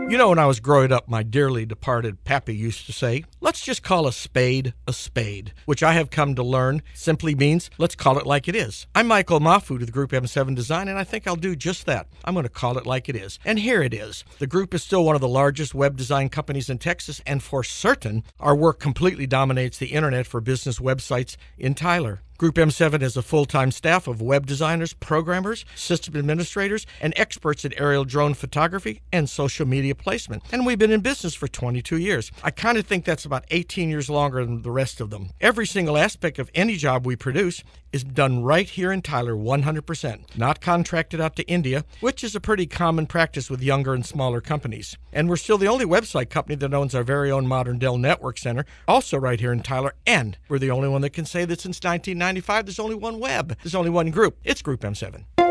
You know, when I was growing up, my dearly departed pappy used to say, let's just call a spade, which I have come to learn simply means let's call it like it is. I'm Michael Mahfood with Group M7 Design, and I think I'll do just that. I'm going to call it like it is. And here it is. The group is still one of the largest web design companies in Texas, and for certain, our work completely dominates the internet for business websites in Tyler. Group M7 has a full-time staff of web designers, programmers, system administrators, and experts in aerial drone photography and social media placement. And we've been in business for 22 years. I kind of think that's about 18 years longer than the rest of them. Every single aspect of any job we produce is done right here in Tyler 100%, not contracted out to India, which is a pretty common practice with younger and smaller companies. And we're still the only website company that owns our very own modern Dell Network Center, also right here in Tyler, and we're the only one that can say that since 1995 there's only one web, there's only one group. It's Group M7.